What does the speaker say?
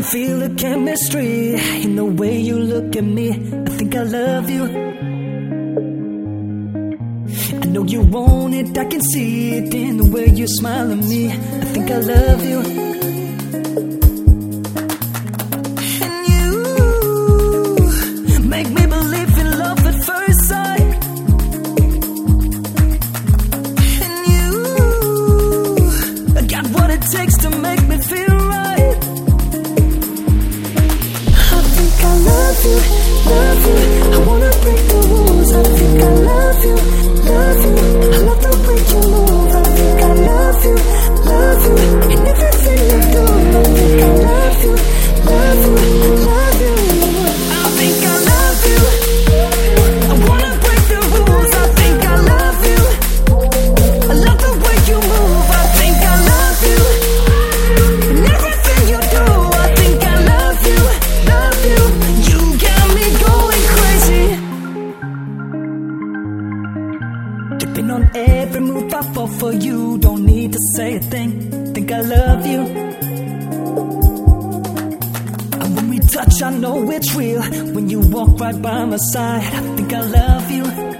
feel the chemistry in the way you look at me. I think I love you. I know you want it, I can see it in the way you smile at me. I think I love you. And you make me believe in love at first sight. And you got what it takes to make me feel right. I think I love you, love you. I wanna break the rules. I think I love you, love you. I love the way you move. I think I love you, love you. And everything you do. I think I love you, love you, love you. I think I love you. I wanna break the rules. I think I love you. I love the way you move. I think I love you. And everything you do. I think I love you, love you. You got me going crazy. Tripping on every move I fall for you. Don't need to say a thing. Think I love you. And when we touch, I know it's real. When you walk right by my side, I think I love you.